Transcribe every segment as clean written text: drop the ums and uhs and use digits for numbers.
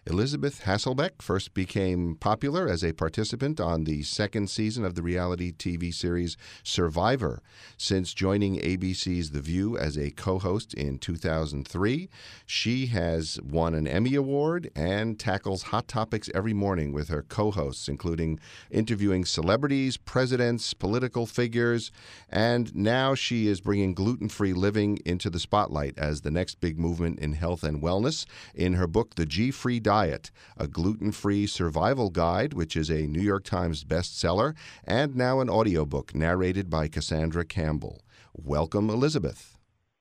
Elizabeth Hasselbeck first became popular as a participant on the second season of the reality TV series Survivor. Since joining ABC's The View as a co-host in 2003, she has won an Emmy Award and tackles hot topics every morning with her co-hosts, including interviewing celebrities, presidents, political figures, and now she is bringing gluten-free living into the spotlight as the next big movement in health and wellness in her book, The G-Free Diet, a gluten-free survival guide, which is a New York Times bestseller, and now an audiobook narrated by Cassandra Campbell. Welcome, Elizabeth.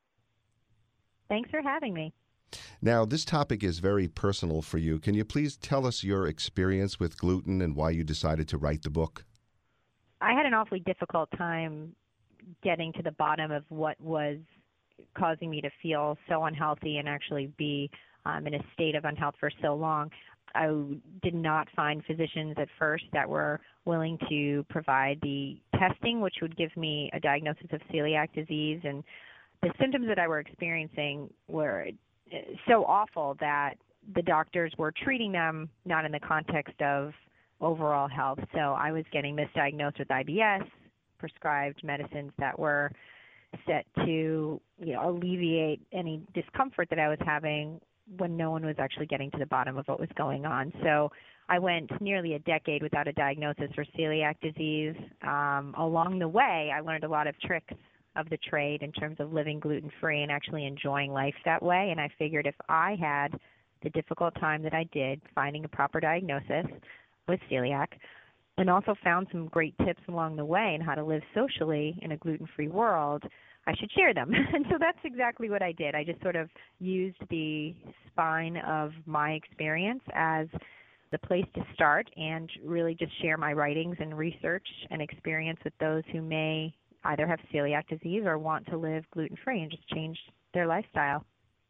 Thanks for having me. Now, this topic is very personal for you. Can you please tell us your experience with gluten and why you decided to write the book? I had an awfully difficult time getting to the bottom of what was causing me to feel so unhealthy and actually be in a state of unhealth for so long. I did not find physicians at first that were willing to provide the testing, which would give me a diagnosis of celiac disease. And the symptoms that I were experiencing were so awful that the doctors were treating them not in the context of overall health. So I was getting misdiagnosed with IBS, prescribed medicines that were set to alleviate any discomfort that I was having when no one was actually getting to the bottom of what was going on. So I went nearly a decade without a diagnosis for celiac disease. Along the way, I learned a lot of tricks of the trade in terms of living gluten-free and actually enjoying life that way. And I figured if I had the difficult time that I did finding a proper diagnosis with celiac, and also found some great tips along the way on how to live socially in a gluten-free world, I should share them. And so that's exactly what I did. I just sort of used the spine of my experience as the place to start and really just share my writings and research and experience with those who may either have celiac disease or want to live gluten-free and just change their lifestyle.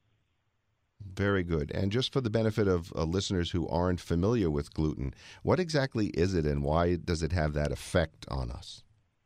Very good. And just for the benefit of listeners who aren't familiar with gluten, what exactly is it and why does it have that effect on us?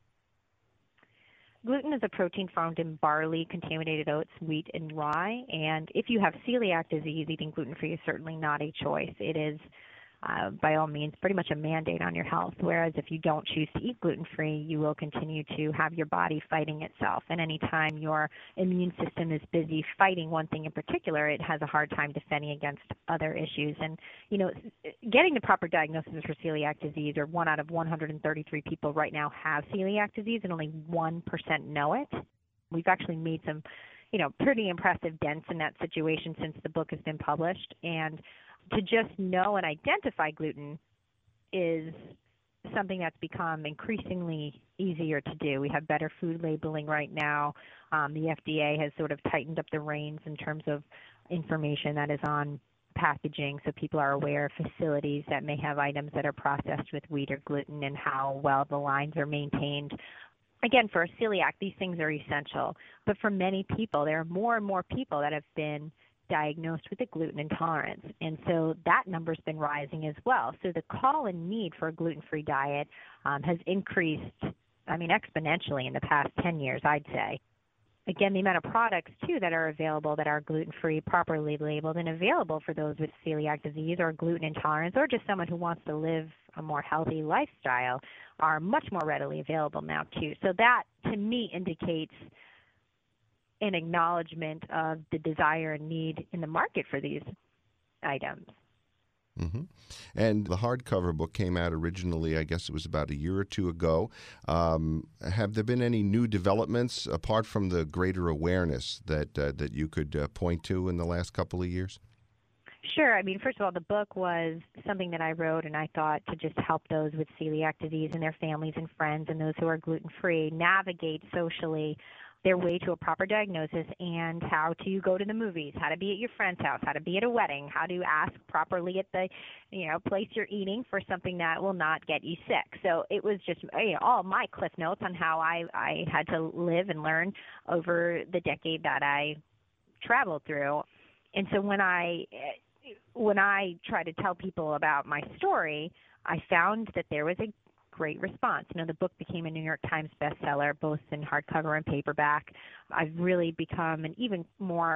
Gluten is a protein found in barley, contaminated oats, wheat, and rye. And if you have celiac disease, eating gluten-free is certainly not a choice. It is, by all means, pretty much a mandate on your health. Whereas if you don't choose to eat gluten-free, you will continue to have your body fighting itself. And anytime your immune system is busy fighting one thing in particular, it has a hard time defending against other issues. And, getting the proper diagnosis for celiac disease, or 1 out of 133 people right now have celiac disease, and only 1% know it. We've actually made some, pretty impressive dents in that situation since the book has been published. And to just know and identify gluten is something that's become increasingly easier to do. We have better food labeling right now. The FDA has sort of tightened up the reins in terms of information that is on packaging, so people are aware of facilities that may have items that are processed with wheat or gluten and how well the lines are maintained. Again, for a celiac, these things are essential. But for many people, there are more and more people that have been diagnosed with a gluten intolerance. And so that number's been rising as well. So the call and need for a gluten-free diet has increased, exponentially in the past 10 years, I'd say. Again, the amount of products, too, that are available that are gluten-free, properly labeled, and available for those with celiac disease or gluten intolerance, or just someone who wants to live a more healthy lifestyle, are much more readily available now, too. So that, to me, indicates an acknowledgement of the desire and need in the market for these items. Mm-hmm. And the hardcover book came out originally, I guess it was about a year or two ago. Have there been any new developments apart from the greater awareness that you could point to in the last couple of years? Sure. First of all, the book was something that I wrote, and I thought to just help those with celiac disease and their families and friends and those who are gluten-free navigate socially their way to a proper diagnosis and how to go to the movies, how to be at your friend's house, how to be at a wedding, how to ask properly at the, place you're eating for something that will not get you sick. So it was just, all my cliff notes on how I had to live and learn over the decade that I traveled through. And so when I try to tell people about my story, I found that there was a great response. The book became a New York Times bestseller, both in hardcover and paperback. I've really become an even more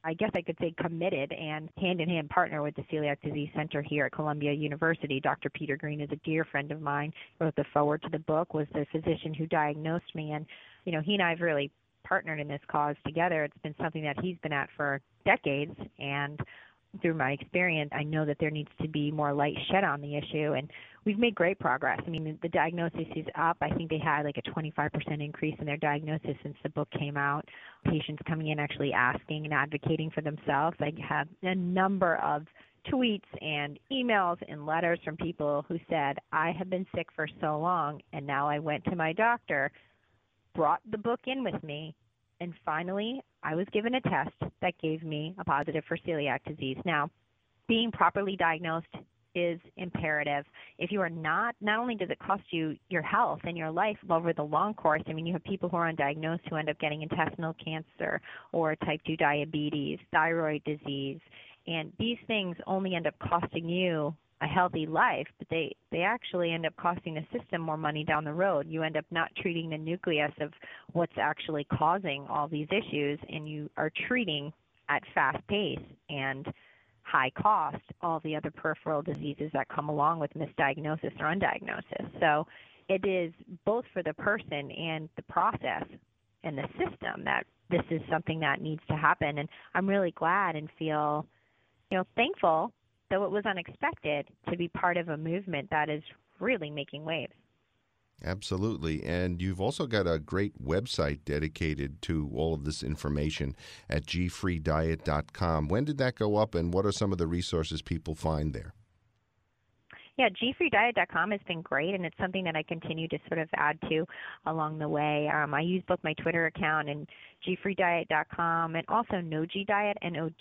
I guess I could say committed and hand-in-hand partner with the Celiac Disease Center here at Columbia University. Dr. Peter Green is a dear friend of mine, wrote the foreword to the book, was the physician who diagnosed me. And, he and I have really partnered in this cause together. It's been something that he's been at for decades, and through my experience, I know that there needs to be more light shed on the issue, and we've made great progress. I mean, the diagnosis is up. I think they had like a 25% increase in their diagnosis since the book came out. Patients coming in actually asking and advocating for themselves. I have a number of tweets and emails and letters from people who said, I have been sick for so long, and now I went to my doctor, brought the book in with me, and finally I was given a test that gave me a positive for celiac disease. Now, being properly diagnosed is imperative. If you are not only does it cost you your health and your life over the long course. I mean, you have people who are undiagnosed who end up getting intestinal cancer or type 2 diabetes, thyroid disease, and these things only end up costing you a healthy life, but they actually end up costing the system more money down the road. You end up not treating the nucleus of what's actually causing all these issues, and you are treating at fast pace and high cost all the other peripheral diseases that come along with misdiagnosis or undiagnosis. So it is both for the person and the process and the system that this is something that needs to happen. And I'm really glad and feel, thankful, though it was unexpected, to be part of a movement that is really making waves. Absolutely. And you've also got a great website dedicated to all of this information at gfreediet.com. When did that go up, and what are some of the resources people find there? Yeah, gfreediet.com has been great, and it's something that I continue to sort of add to along the way. I use both my Twitter account and gfreediet.com, and also NogiDiet,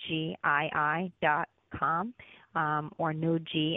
NOGII.com, or Nogi,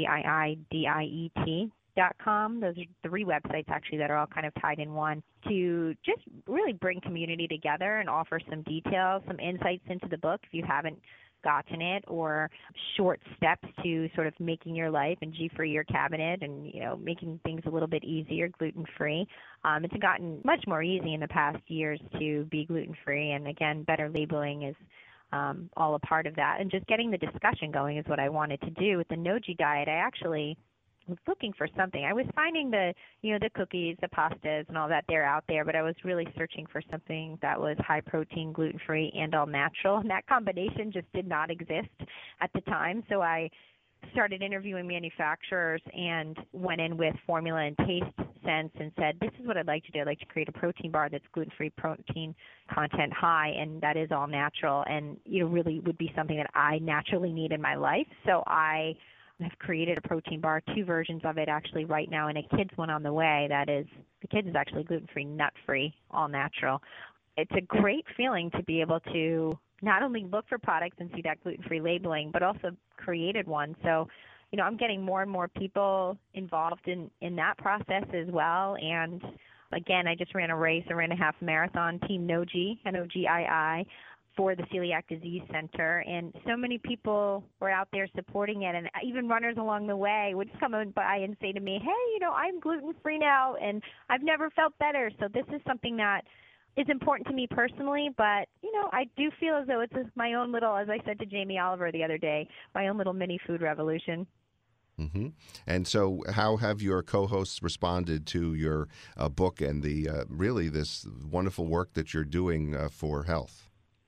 NOGIIDIET.com. Those are 3 websites actually that are all kind of tied in one to just really bring community together and offer some details, some insights into the book if you haven't gotten it, or short steps to sort of making your life and G-free your cabinet and, making things a little bit easier, gluten-free. It's gotten much more easy in the past years to be gluten-free, and again, better labeling is all a part of that. And just getting the discussion going is what I wanted to do. With the Nogi diet, I actually was looking for something. I was finding the cookies, the pastas, and all that, they're out there, but I was really searching for something that was high protein, gluten-free, and all natural. And that combination just did not exist at the time. So I started interviewing manufacturers and went in with formula and taste sense and said, this is what I'd like to do. I'd like to create a protein bar that's gluten-free, protein content high, and that is all natural, and really would be something that I naturally need in my life. So I have created a protein bar, 2 versions of it actually right now, and a kid's one on the way. The kid's is actually gluten-free, nut-free, all natural. It's a great feeling to be able to not only look for products and see that gluten-free labeling, but also created one. So, I'm getting more and more people involved in that process as well. And again, I just ran a half marathon, Team Nogi, NOGII, for the Celiac Disease Center, and so many people were out there supporting it, and even runners along the way would come by and say to me, hey, I'm gluten-free now, and I've never felt better. So this is something that is important to me personally, but, I do feel as though it's my own little, as I said to Jamie Oliver the other day, my own little mini food revolution. Mm-hmm. And so how have your co-hosts responded to your book and the really this wonderful work that you're doing for health?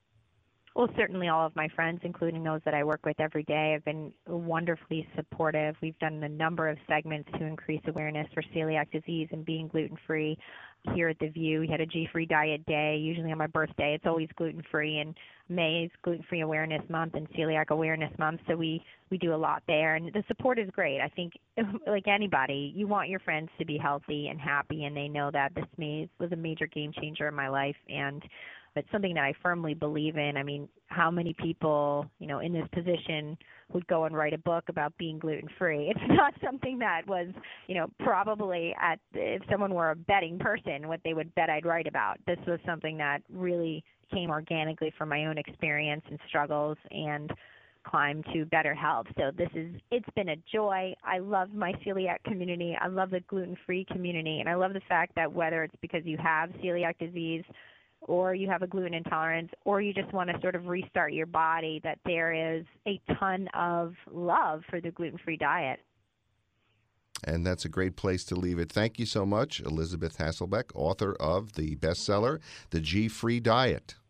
Well, certainly all of my friends, including those that I work with every day, have been wonderfully supportive. We've done a number of segments to increase awareness for celiac disease and being gluten-free. Here at The View, we had a G-Free Diet Day. Usually on my birthday, it's always gluten-free, and May is Gluten-Free Awareness Month and Celiac Awareness Month, so we do a lot there. And the support is great. I think, like anybody, you want your friends to be healthy and happy, and they know that this was a major game changer in my life, and it's something that I firmly believe in. I mean, how many people, in this position would go and write a book about being gluten-free? It's not something that was, probably if someone were a betting person, what they would bet I'd write about. This was something that really came organically from my own experience and struggles and climb to better health. So it's been a joy. I love my celiac community. I love the gluten-free community. And I love the fact that whether it's because you have celiac disease or you have a gluten intolerance, or you just want to sort of restart your body, that there is a ton of love for the gluten-free diet. And that's a great place to leave it. Thank you so much, Elizabeth Hasselbeck, author of the bestseller, The G-Free Diet.